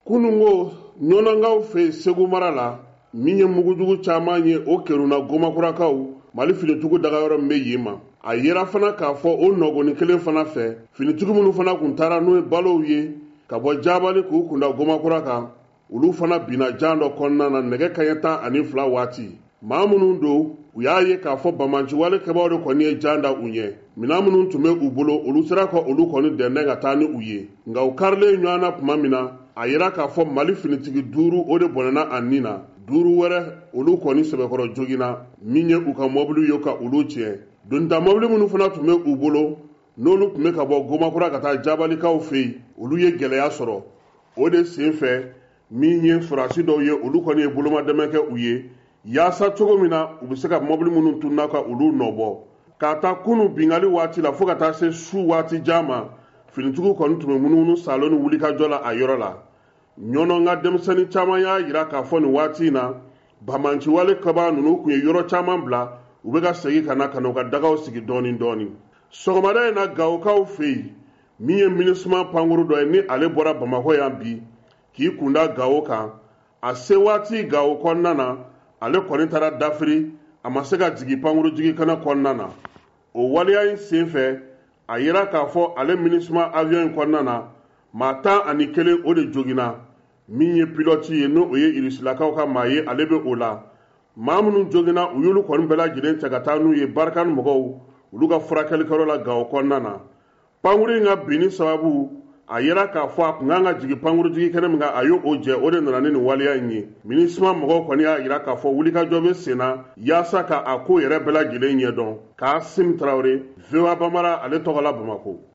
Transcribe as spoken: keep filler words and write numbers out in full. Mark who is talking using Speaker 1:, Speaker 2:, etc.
Speaker 1: Kunungo ɲɔnangaw fɛ Segu mara la min ye mugujugu caman ye o kɛruna Gomakurakaw Mali finitugu dagayɔrɔ min bɛ yen ma. A yera fana k'a fɔ o nɔgɔnin kelen fana fɛ finitugu minnu fana kun taara n'o ye balow ye ka bɔ Jabali k'u kunda Gomakura kan olu fana binna jan dɔ kɔnɔna na nɛgɛ kanɲɛ tan ani fila waati. Maa minnu don u y'a ye k'a fɔ bamanciwale kɛbaaw de kɔni ye jan da u ɲɛ. Minɛn minnu tun bɛ u bolo olu sera ka olu kɔni dɛndɛn ka taa ni u ye. Nka u karilen ɲɔgɔn na tuma min na a yera k'a fɔ Mali finitigi duuru o de bɔnɛna a nin na. Duuru wɛrɛ olu kɔni sɛbɛkɔrɔ joginna min ye u ka mɔbili ye ka olu tiɲɛ. Donta mɔbili minnu fana tun bɛ u bolo n'olu tun bɛ ka bɔ Gomakura ka taa Jabalikaw fɛ yen olu ye gɛlɛya sɔrɔ. O de sen fɛ min ye surasi dɔw ye olu kɔni ye bolomadɛmɛ kɛ u ye yaasa cogo min na u bɛ se ka mɔbili minnu tunna ka olu nɔbɔ. K'a ta kunu bingali waati la fo ka taa se su waati jan ma finitigiw kɔni tun bɛ munumunu salon ni wulikajɔ la a yɔrɔ la. Ɲɔnɔnga denmisɛnnin caman y'a jira k'a fɔ nin waati in na bamanciwale kaba ninnu kun ye yɔrɔ caman bila u bɛ ka segin ka na ka na u ka dagaw sigi dɔɔni dɔɔni. Sɔgɔmada in na Gawokaw fɛ yen min ye MINUSMA pankuru dɔ ye ni ale bɔra Bamakɔ yan bi k'i kunda Gawo kan a se waati Gawo kɔnɔna na ale kɔni taara dafiri a ma se ka jigin pankuru jigikana kɔnɔna na. O waleya in sen fɛ a yera k'a fɔ ale MINUSMA avion in kɔnɔna na maa tan ani kelen o de joginna min ye pilɔti ye n'o ye Irisilakaw ka maa ye ale bɛ o la. Maa minnu joginna u y'olu kɔni bɛɛ lajɛlen cɛ ka taa n'u ye Barikani mɔgɔw olu ka furakɛlikɛyɔrɔ la Gawo kɔnɔna na. Pankuru in ka binni sababu a yera k'a fɔ a kun kan ka jigin pankuru jigi kɛnɛ min kan a y'o jɛ o de nana ni nin waleya in ye. MINUSMA mɔgɔw kɔni y'a jira k'a fɔ wulikajɔ bɛ sen na yaasa ka a ko yɛrɛ bɛɛ lajɛlen ɲɛdɔn. K'Asim Tarawele, V O A Bambara ale tɔgɔ la Bamakɔ.